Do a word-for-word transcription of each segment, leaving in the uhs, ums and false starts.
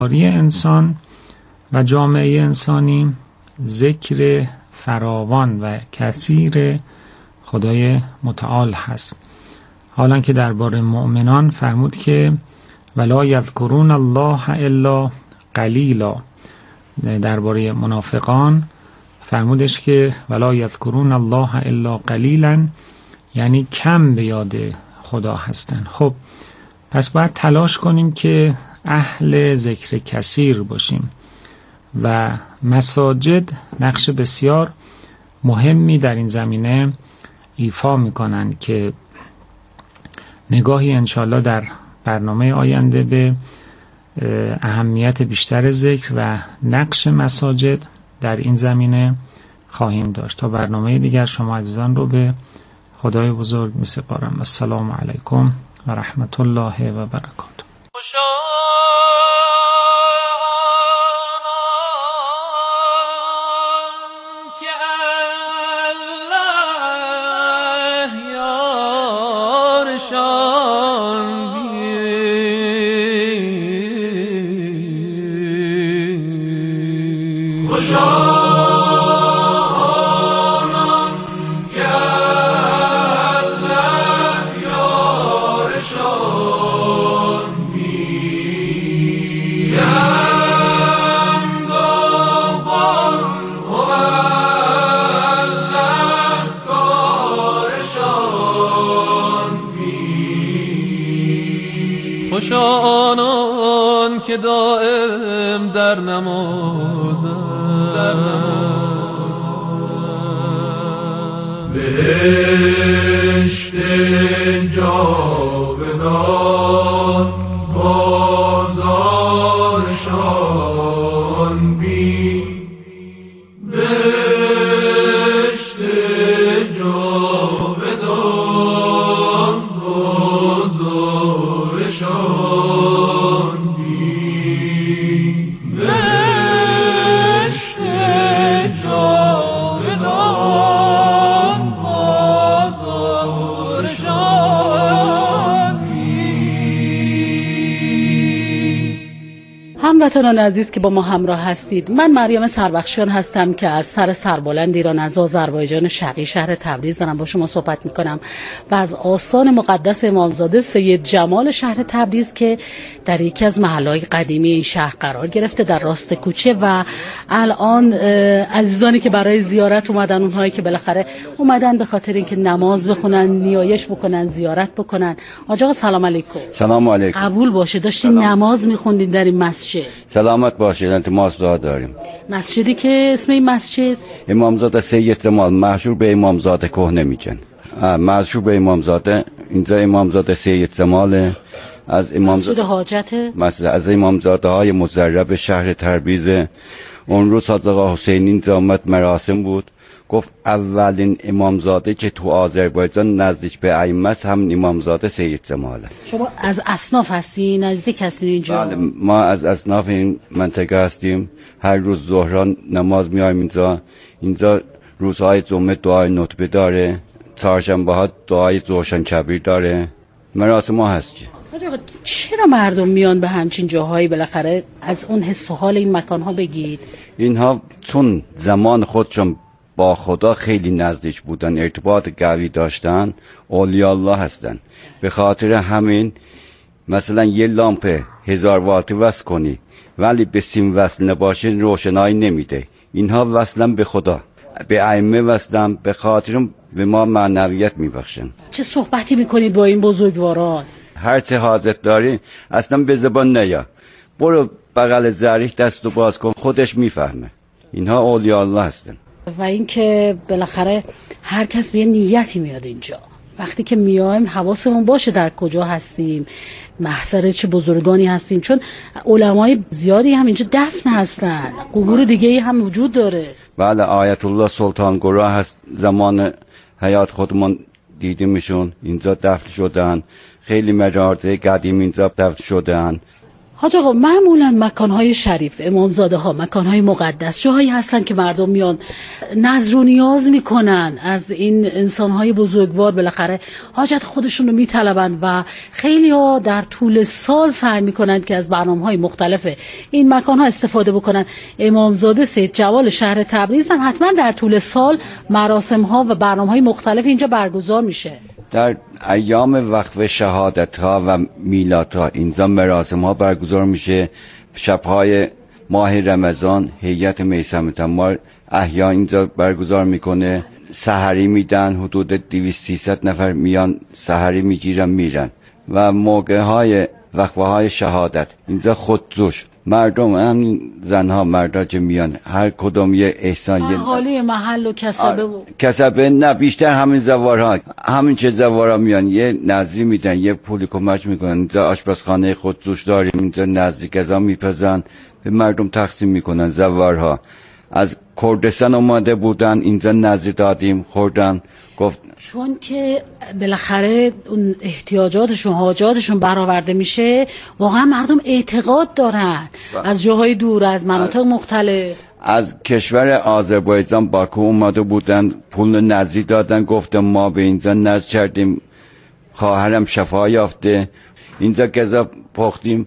انسان و جامعه انسانی ذکر فراوان و کثیر خدای متعال هست. حالا که درباره مؤمنان فرمود که ولا یذکرون الله الا قلیلا، درباره منافقان فرمودش که ولا یذکرون الله الا قلیلا، یعنی کم به یاد خدا هستن. خب پس باید تلاش کنیم که اهل ذکر کثیر باشیم و مساجد نقش بسیار مهمی در این زمینه ایفا میکنن که نگاهی انشالله در برنامه آینده به اهمیت بیشتر ذکر و نقش مساجد در این زمینه خواهیم داشت. تا برنامه دیگر شما عزیزان رو به خدای بزرگ می سپارم. السلام علیکم و رحمت الله و برکاته. خوش آنان که دائم در نمازند، بهشت جاودان بازارشان بین، بهشت جاودان بازارشان بین، بهشت جاودان بازارشان بین. هموطنان عزیز که با ما همراه هستید، من مریم سربخشیان هستم که از سر سربلند ایران از آذربایجان شرقی شهر تبریز دارم با شما صحبت میکنم و از آستان مقدس امامزاده سید جمال شهر تبریز که در یکی از محله‌های قدیمی این شهر قرار گرفته در راست کوچه و الان عزیزانی که برای زیارت اومدن، اونهایی که بالاخره اومدن به خاطر اینکه نماز بخونن، نیایش بکنن، زیارت بکنن. حاج آقا سلام علیکم. سلام علیکم. قبول باشه، داشتین نماز میخوندین در این مسجد. سلامت باشید. التماس دعا داریم. مسجدی که اسم این مسجد امامزاده سید جمال، مشهور به امامزاده کهنه میگن. مشهور به امامزاده، اینجا امامزاده سید جمال از امامزاده مسجد حاجته، مسجد از امامزاده های مجرب شهر تبریز. اون روز حاج آقا حسینی اینجا آمد، مراسم بود، گفت اولین امامزاده که تو آذربایجان نزدیک به ائمه است همین امامزاده سید جماله. شما از اصناف هستی؟ نزدیک هستین اینجا؟ بله، ما از اصناف این منطقه هستیم. هر روز ظهران نماز میایم اینجا. اینجا روزهای جمعه دعای نطبه داره، چهارشنبه ها دعای جوشن کبیر داره. مراسم ما هست. چرا مردم میان به همچین جاهایی؟ بالاخره از اون حس و حال این مکانها بگید. اینها چون زمان خودشون با خدا خیلی نزدیک بودن، ارتباط قوی داشتن، اولیاء الله هستن. به خاطر همین مثلا یه لامپ هزار واتی وصل کنی ولی به سیم وصل نباشه روشنایی نمیده. اینها وصلن به خدا، به ائمه وصلن، به خاطر به ما معنویت میبخشن. چه صحبتی میکنید با این بزرگواران؟ هر چه حاجت داری اصلا به زبان نیا، برو بغل ظریف دستو باز کن، خودش میفهمه. اینها اولیاء الله هستن. و اینکه بالاخره هر کس به یه نیتی میاد اینجا. وقتی که میایم حواسمون باشه در کجا هستیم، محضر چه بزرگانی هستیم، چون علمای زیادی هم اینجا دفن هستن، قبور دیگه هم وجود داره. بله، آیت الله سلطان گرا هست، زمان حیات خودمون دیدیمشون، اینجا دفن شدن. خیلی مجارده قدیم اینجا دفن شدن. حاج آقا معمولا مکانهای شریف، امامزاده ها، مکانهای مقدس جاهایی هستن که مردم میان نظر و نیاز میکنن از این انسانهای بزرگوار، بالاخره حاجت خودشون رو میطلبن و خیلی ها در طول سال سعی میکنن که از برنامه‌های مختلف این مکانها استفاده بکنن. امامزاده سید جوال شهر تبریز هم حتما در طول سال مراسم ها و برنامه‌های مختلف اینجا برگزار میشه. در ایام وقف شهادت ها و میلاد ها اینجا مراسم ها برگزار میشه. شبهای ماه رمضان هیئت میثم تمار احیا اینجا برگزار میکنه. سحری میدن، حدود دویست سیصد نفر میان سحری میگیرن میرن. و موقع های وقفه های شهادت اینجا خودجوش مردم، همین زنها مردا که میان هر کدوم یه احسان، اهالی محل و کسبه و کسبه نه بیشتر همین زوارها، همین چه زوارها میان یه نظری میدن، یه پولی کمک میکنن. اینجا آشپزخانه خودجوش داریم، اینجا نظری غذا میپزن به مردم تقسیم میکنن. زوارها از کردستان اومده بودن اینجا نظری دادیم خوردن. گفت چون که بالاخره اون احتیاجاتشون حاجاتشون برآورده میشه، واقعا مردم اعتقاد دارن از جاهای دور، از مناطق مختلف. از کشور آذربایجان باکو اومده بودن، پول نظری دادن. گفتم ما به اینجا نظر کردیم، خواهرم شفا یافته، اینجا غذا پختیم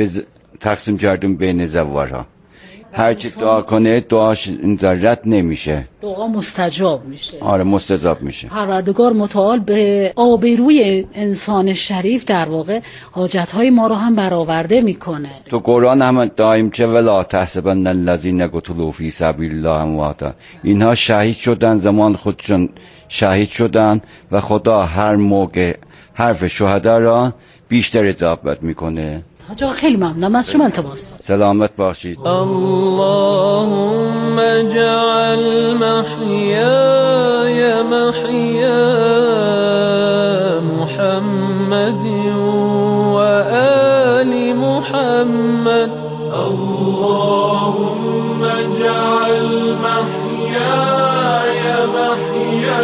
تقسیم کردیم بین زوارها. هر چی دعا کنه دعاش اینجا رد نمیشه، دعا مستجاب میشه. آره مستجاب میشه. پروردگار متعال به آبروی انسان شریف در واقع حاجتهای ما رو هم برآورده میکنه. تو قرآن هم دائم چه ولا تحسبن الذین قتلوا فی سبیل الله امواتا، اینها شهید شدن، زمان خودشون شهید شدن و خدا هر موقع حرف شهدا را بیشتر اجابت میکنه. حاج آقا خیلی ممنونم از شما، التماس. سلامت باشید. اللهم اجعل محیای محیا محمد و آل محمد. اللهم اجعل محیای محیا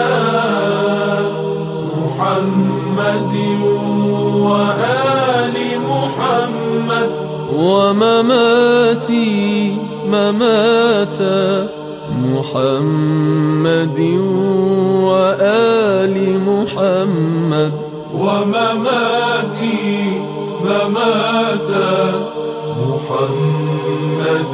محمد و آل محمد ومماتي ممات محمد وآل محمد ومماتي ممات محمد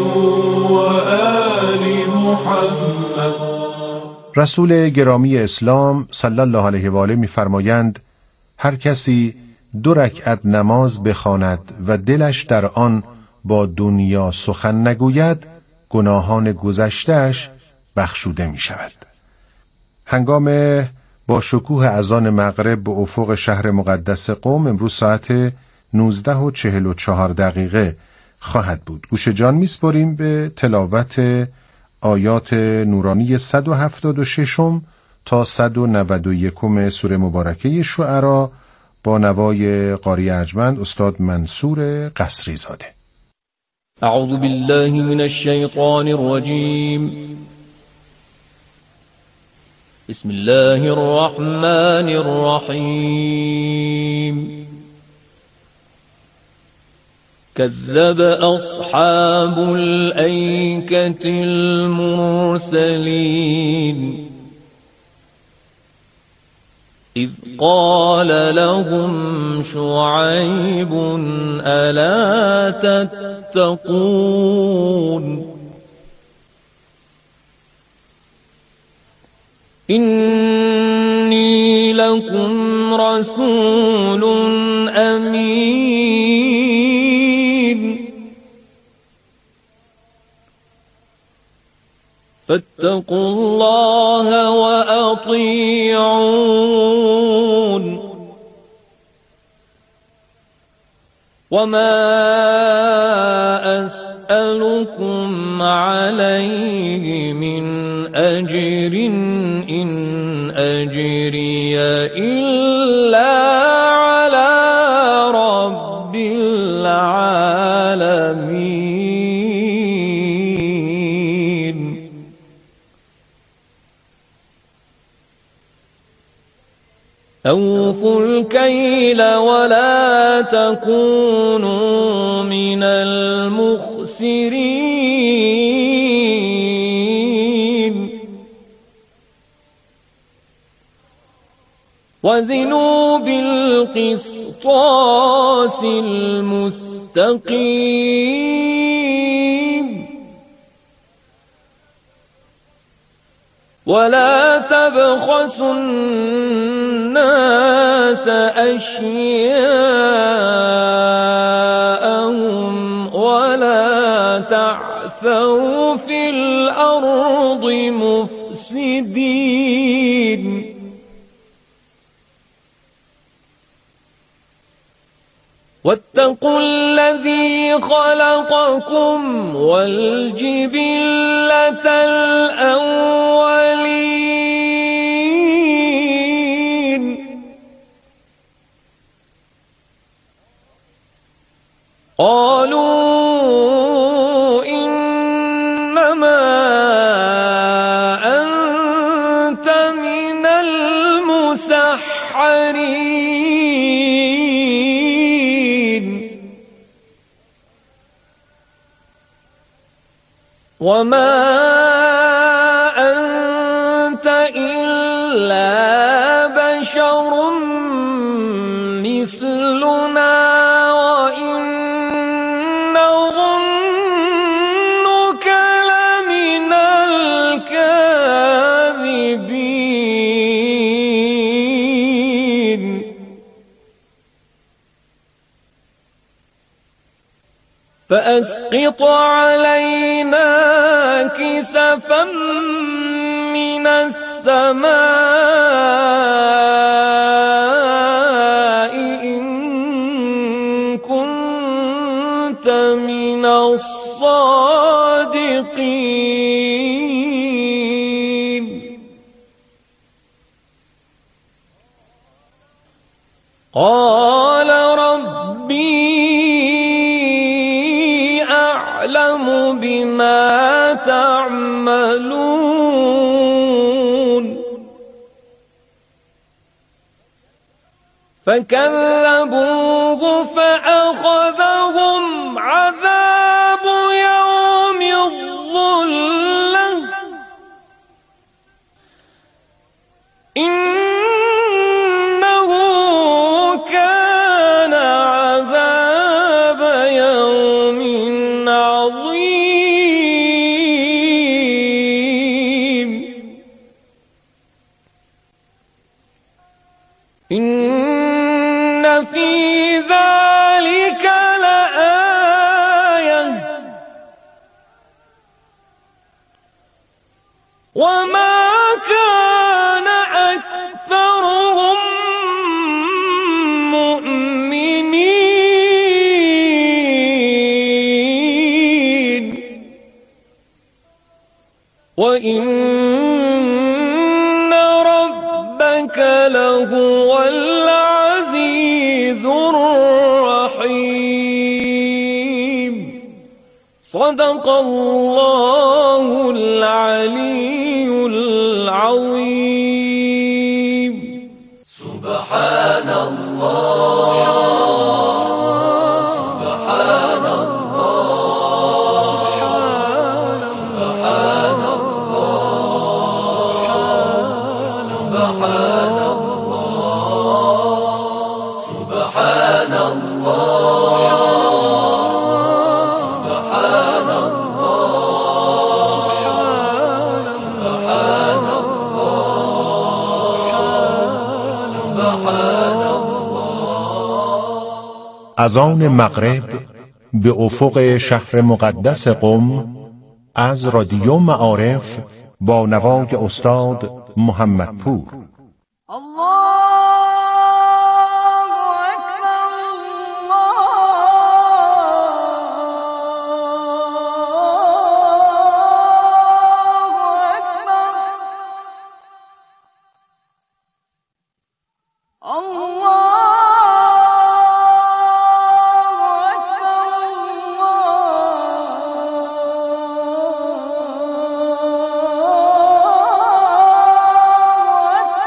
وآل محمد. رسول گرامی اسلام صلی الله علیه و آله می‌فرمایند هر کسی دو رکعت نماز بخواند و دلش در آن با دنیا سخن نگوید، گناهان گذشته‌اش بخشوده می شود. هنگام با شکوه اذان مغرب به افق شهر مقدس قم امروز ساعت نوزده و چهل و چهار دقیقه خواهد بود. گوش جان می‌سپاریم به تلاوت آیات نورانی صد و هفتاد و شش تا صد و نود و یک سوره مبارکه شعرا با نوای قاری ارجمند استاد منصور قصری زاده. اعوذ بالله من الشیطان الرجیم. بسم الله الرحمن الرحیم. كذب أصحاب الأيكة المرسلين إذ قال لهم شعيب ألا تتقون إني لكم رسول أمين فاتقوا الله وأطيعون وما أسألكم عليه من أجر إن أجري إلا على رب العالمين. أوفوا الكيل ولا تكونوا من المخسرين وزنوا بالقسطاس المستقيم ولا تبخسوا الناس أشياءهم ولا تعثوا في الأرض مفسدين واتقوا الذي خلقكم والجبلة الأولين قالوا إنما أنت من المسحرين وما أنت إلا بشر مثلنا وإن نظنك لمن الكاذبين فأسقط علينا كسفا من السماء إن كنت من الصادقين قال ربي أعلم بما تعملون فكذبوه فأخذهم عذاب يوم الظلة إنه كان عذاب يوم عظيم إن في ذلك لآية وما كان أكثرهم مؤمنين وإن ربك لهو العزيز الرحيم صدق الله العلي العظيم سبحان الله سبحان الله سبحان الله سبحان الله سبحان از آن مغرب به افق شهر مقدس قم از رادیو معارف با نوای استاد محمد پور. الله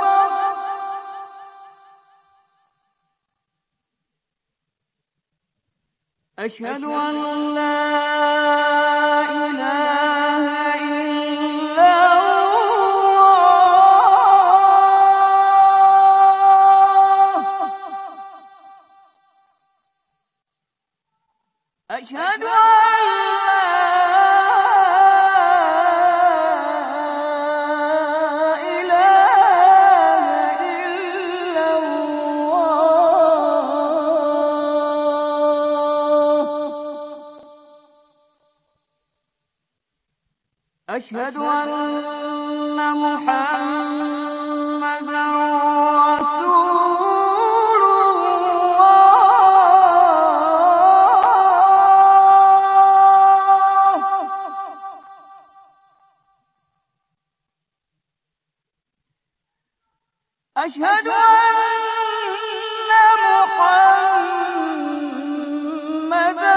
أشهد أن لا إله إلا الله أشهد أن أشهد أن محمدا رسول الله أشهد أن محمدا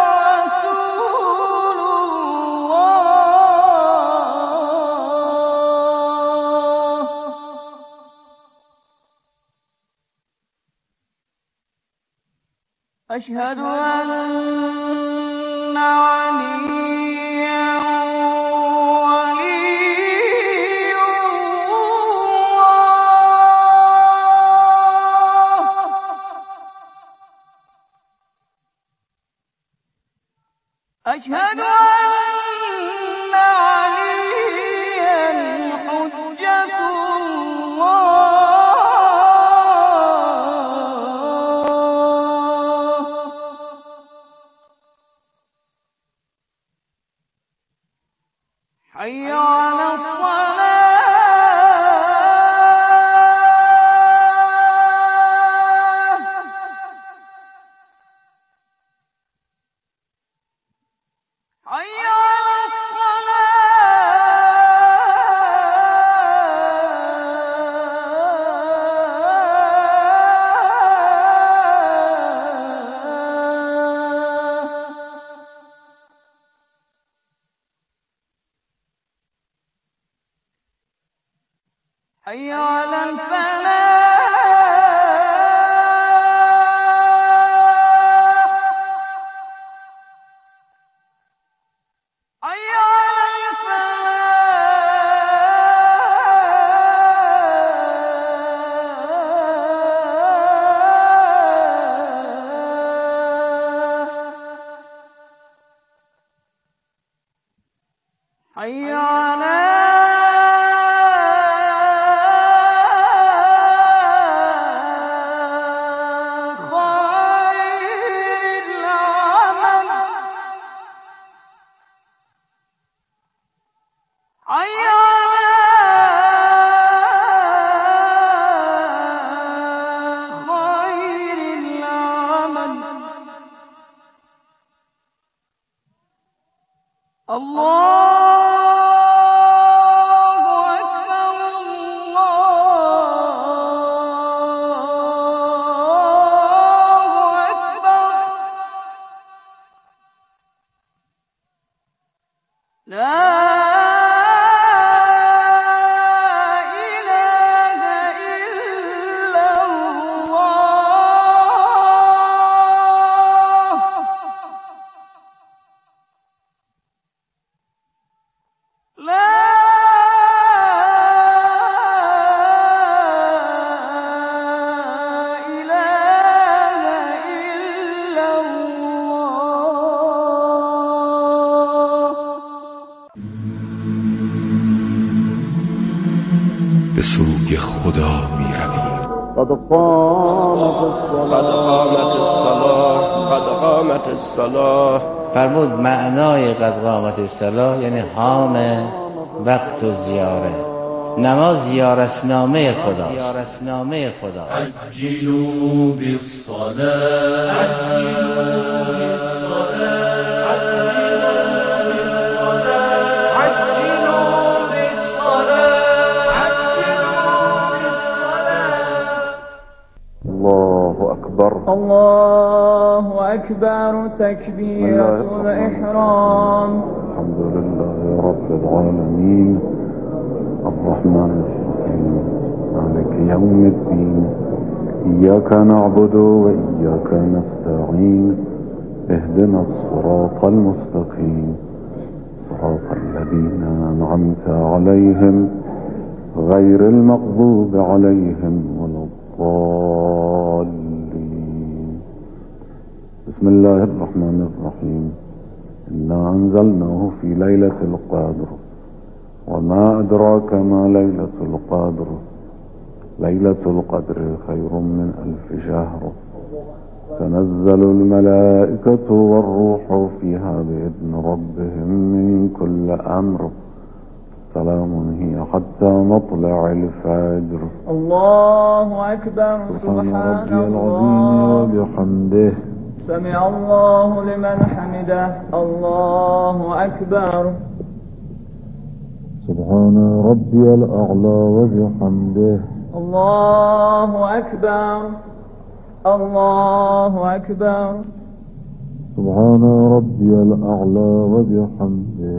أشهد أن عليا ولي الله أشهد أن عليا حجة الله حي على الصلاة حي على حي على الفلاح حي على الفلاح حي على الله أكبر الله أكبر لا إله إلا الله لا إله إلا الله به سوی خدا می رویم. قد قامت الصلاة قد قامت الصلاة فرمود معنای قد قامت الصلاة یعنی حام وقت و زیاره. نماز زیارتنامه خداست. زیارتنامه خداست. عجلوا بالصلاة عجلوا بالصلاة عجلوا بالصلاة عجلوا بالصلاة. الله أكبر الله أكبر تكبيرة الإحرام. الحمد لله رب العالمين الرحمن الرحيم مالك يوم الدين إياك نعبد وإياك نستعين اهدنا الصراط المستقيم صراط الذين أنعمت عليهم غير المغضوب عليهم ولا الضالين. بسم الله الرحمن الرحيم. إنا أنزلناه في ليلة القدر وما أدراك ما ليلة القدر ليلة القدر خير من ألف شهر تنزل الملائكة والروح فيها بإذن ربهم من كل أمر سلام هي حتى مطلع الفجر. الله أكبر. سبحان ربي الله العظيم وبحمده سمع الله لمن حمده. الله أكبر. سبحان ربي الأعلى وبحمده. الله أكبر. الله أكبر. سبحان ربي الأعلى وبحمده.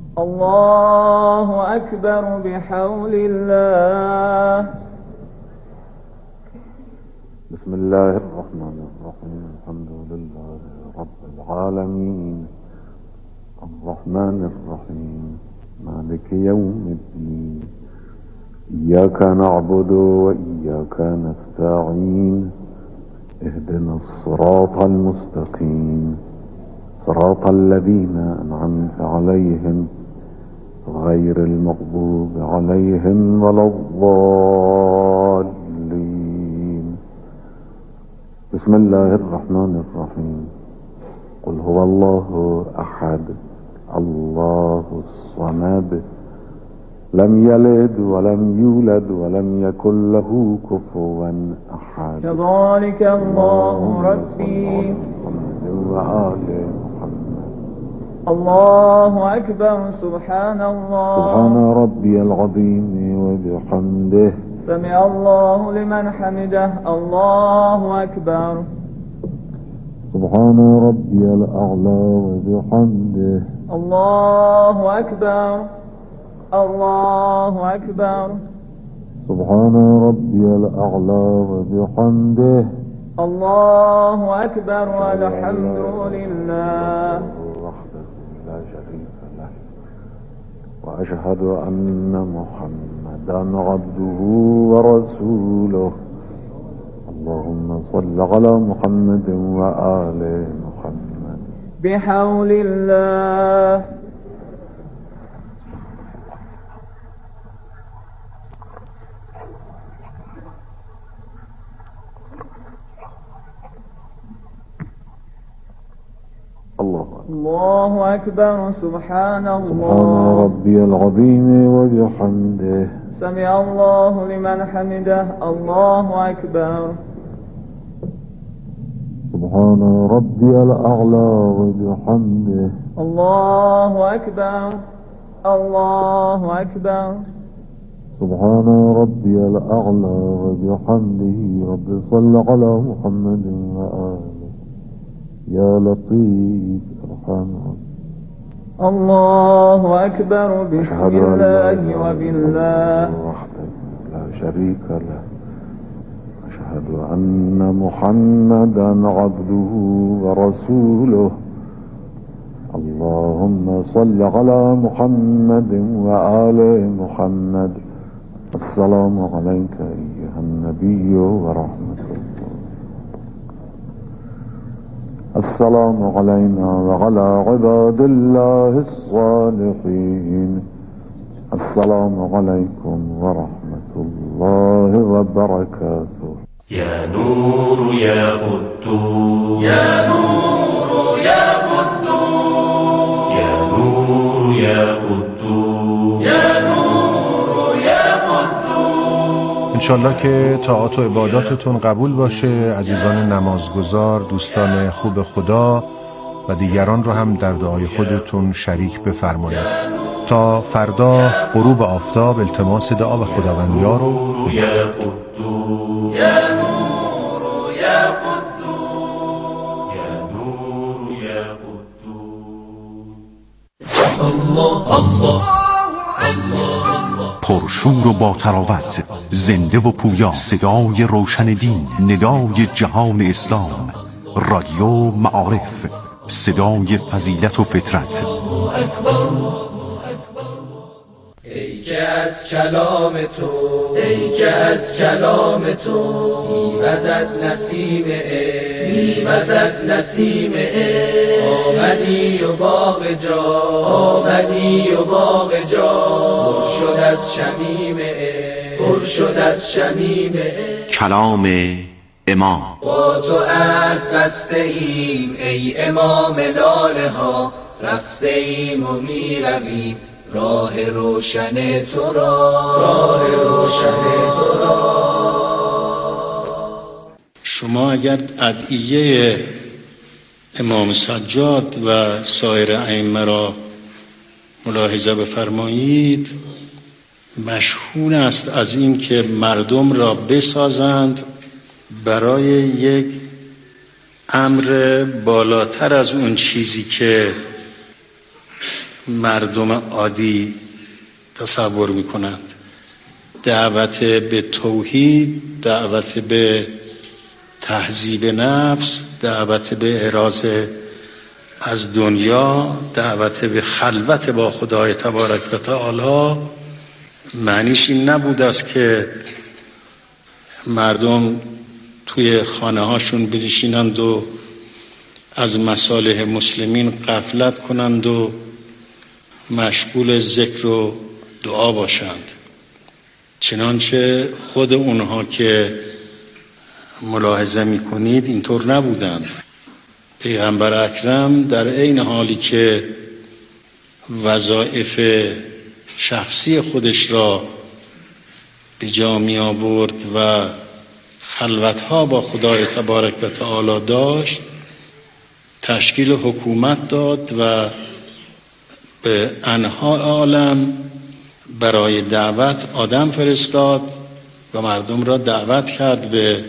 الله أكبر بحول الله. بسم الله الرحمن الرحيم. الحمد لله رب العالمين الرحمن الرحيم مالك يوم الدين إياك نعبد وإياك نستعين اهدنا الصراط المستقيم صراط الذين أنعمت عليهم غير المغضوب عليهم ولا الضالين. بسم الله الرحمن الرحيم. قل هو الله أحد الله الصمد لم يلد ولم يولد ولم يكن له كفوا أحد. كذلك الله ربي. وآل محمد. الله أكبر. سبحان الله. سبحان ربي العظيم وبحمده. سمع الله لمن حمده. الله أكبر. سبحان ربي الأعلى وبحمده. الله أكبر. الله أكبر. سبحان ربي الأعلى وبحمده. الله أكبر والحمد لله وحده لا شريك له وأشهد أن محمدا عبده ورسوله. اللهم صل على محمد وآل محمد. بحول الله. الله الله أكبر. سبحان الله. سبحان ربي العظيم وبحمده. سمع الله لمن حمده. الله أكبر. سبحان ربي الأعلى وبحمده. الله أكبر. الله أكبر. سبحان ربي الأعلى وبحمده. رب صل على محمد وآله يا لطيف ارحم. الله أكبر. بسم الله وبالله وحده لا شريك له. أشهد أن محمدا عبده ورسوله. اللهم صل على محمد وآل محمد. السلام عليك أيها النبي ورحمة الله. السلام علينا وعلى عباد الله الصالحين. السلام عليكم ورحمة الله وبركاته. يا نور يا قدوس يا نور يا قدوس يا نور يا قدوس يا نور يا قدوس. انشالله که طاعات و عباداتتون قبول باشه. عزیزان نمازگزار، دوستان خوب خدا و دیگران رو هم در دعای خودتون شریک بفرمایید. تا فردا غروب آفتاب التماس دعا به خداوندیار رو پرشور و با تراوت، زنده و پویا، صدای روشن دین، ندای جهان اسلام، رادیو معارف. صدای فضیلت و فطرت. ای که از کلام تو ای که از کلام تو میوزد نسیم عشق میوزد نسیم عشق آمدی و باغ جا آمدی و باغ جا پر شد از شمیم عشق پر شد از شمیم عشق. کلام امام. با تو عهد بسته ایم ای امام لاله ها، رفته ایم و میرویم راه روشن تو را راه روشن تو را. شما اگر ادعیه امام سجاد و سایر ائمه را ملاحظه بفرمایید، مشهور است از این که مردم را بسازند برای یک امر بالاتر از اون چیزی که مردم عادی تصور میکنند. دعوت به توحید، دعوت به تهذیب نفس، دعوت به اعراض از دنیا، دعوت به خلوت با خدای تبارک و تعالی، معنیش این نبود است که مردم توی خانه هاشون بنشینند و از مصالح مسلمین غفلت کنند و مشغول ذکر و دعا باشند. چنانچه خود اونها که ملاحظه میکنید اینطور نبودند. پیغمبر اکرم در عین حالی که وظایف شخصی خودش را به جا می آورد و خلوتها با خدای تبارک و تعالی داشت، تشکیل حکومت داد و به انحاء عالم برای دعوت آدم فرستاد و مردم را دعوت کرد به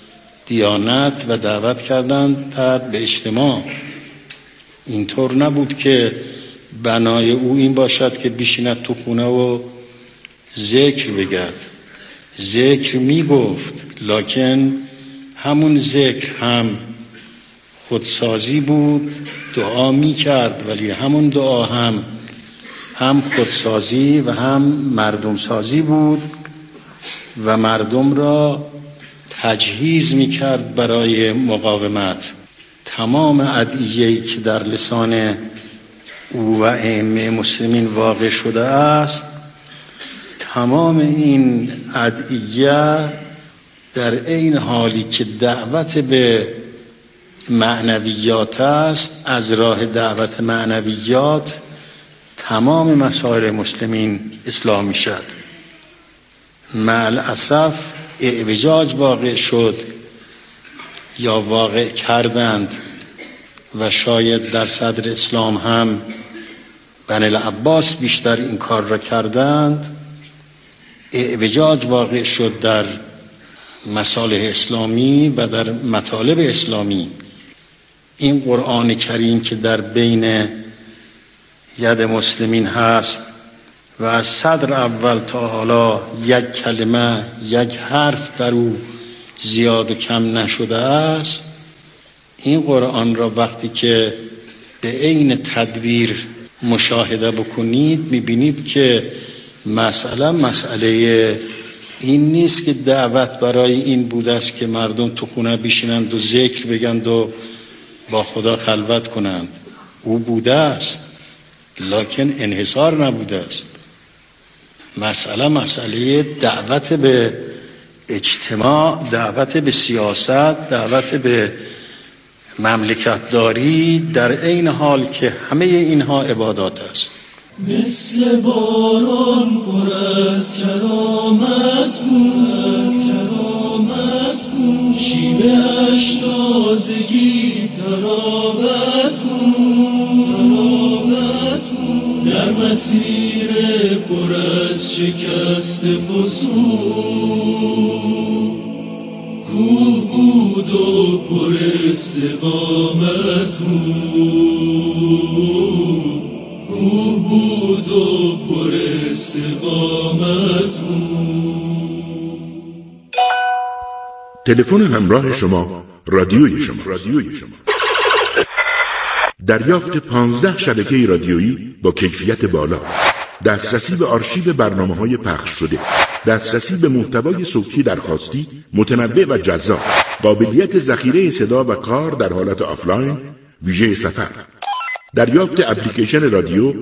دیانت و دعوت کردند تا به اجتماع. اینطور نبود که بنای او این باشد که بشیند تو خونه و ذکر بگرد. ذکر می گفت، لکن همون ذکر هم خودسازی بود. دعا می کرد ولی همون دعا هم هم خودسازی و هم مردم سازی بود و مردم را تجهیز می کرد برای مقاومت. تمام ادعیه‌ای که در لسان او و ائمه مسلمین واقع شده است، تمام این ادعیه در این حالی که دعوت به معنویات است، از راه دعوت معنویات تمام مسائل مسلمین اصلاح می شد. مع الاسف اعوجاج واقع شد یا واقع کردند و شاید در صدر اسلام هم بنی العباس بیشتر این کار را کردند. اعوجاج واقع شد در مصالح اسلامی و در مطالب اسلامی. این قرآن کریم که در بین ید مسلمین هست و از صدر اول تا حالا یک کلمه، یک حرف در او زیاد و کم نشده است، این قرآن را وقتی که به عین تدبیر مشاهده بکنید میبینید که مسئله مسئله این نیست که دعوت برای این بوده است که مردم تو خونه بشینند و ذکر بگند و با خدا خلوت کنند. او بوده است لکن انحصار نبوده است. مسئله مسئله دعوت به اجتماع، دعوت به سیاست، دعوت به مملکتداری، در عین حال که همه اینها عبادات است. مثل باران پر از کرامت بود، از کرامت بود، شیوه‌اش تازگی تراوت بود، تراوت بود، در مسیر پر از شکست فسون کوه بود و پر استقامت بود، کوه بود و پر استقامت بود. تلفن همراه شما رادیوی شما رادیوی شما دریافت پانزده شبکه رادیویی با کیفیت بالا، دسترسی به آرشیو برنامه‌های پخش شده، دسترسی به محتوای صوتی درخواستی متنوع و جذاب، قابلیت ذخیره صدا و کار در حالت آفلاین، ویژه سفر، دریافت اپلیکیشن رادیو